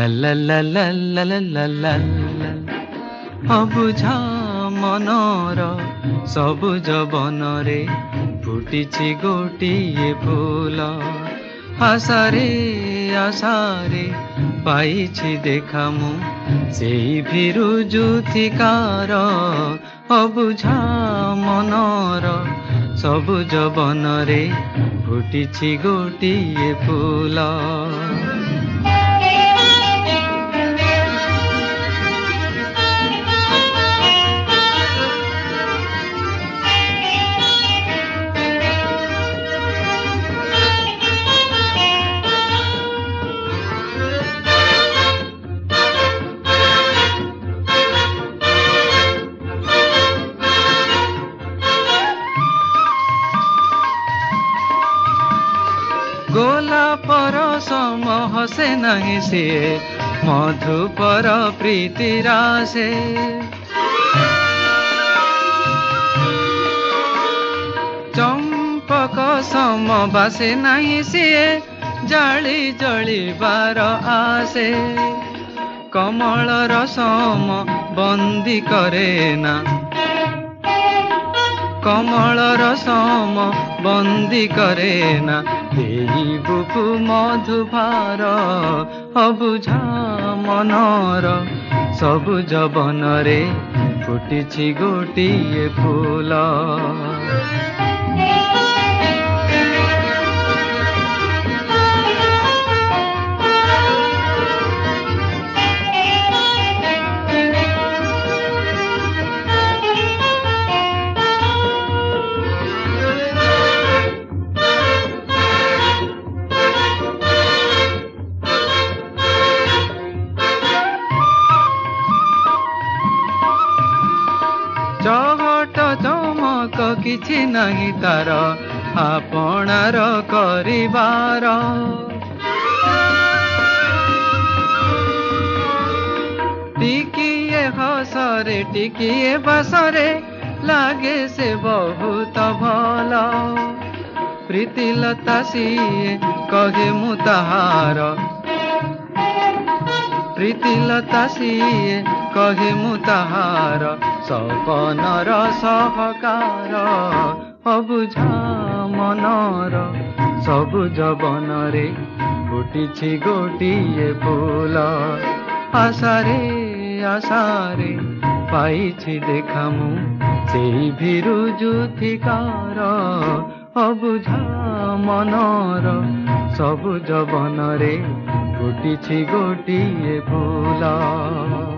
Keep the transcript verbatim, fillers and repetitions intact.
লা লা লা লা লা লা লা লা লা। অবুঝা মনর সবুজ বনরে ফুটিছি গোটিয়ে ফুল। আশারে আশারে পাইছি দেখা মু সেই ভিরুজুথিকার। অবুঝা মনর সবুজ বনরে ফুটিছি গোটিয়ে ফুল। ଗୋଲାପର ସମ ହସେ ନାହିଁ ସିଏ ମଧୁପର ପ୍ରୀତି ରାସେ। ଚମ୍ପକ ସମ ବାସେ ନାହିଁ ସିଏ ଜାଳି ଜଳିବାର ଆସେ। କମଳର ସମ ବନ୍ଦୀ କରେ ନା কমলর সম বন্দী করে না এই বুকু মধুভার। অবুঝা মনর সবুজ বনরে ফুটিছি গোটিয়ে ফুল। চহট চমক কিছু নাহি তার আপনার করিবার। টিকিয়ে হসরে টিকিয়ে বাসরে লাগে সে বহুত ভাল। প্রীতিলতা সিয়ে কহে মু তাহার প্রীতিলতা সিয়ে কহে মু তাহার সপনর সহকার। অবুঝা মনর সবুজ বনরে ফুটিছি গোটিয়ে ফুল। আশারে আশারে পাইছি দেখা মু সেই ভিরুজুথিকার। অবুঝা মনর সবুজ বনরে ফুটিছি গোটিয়ে ফুল।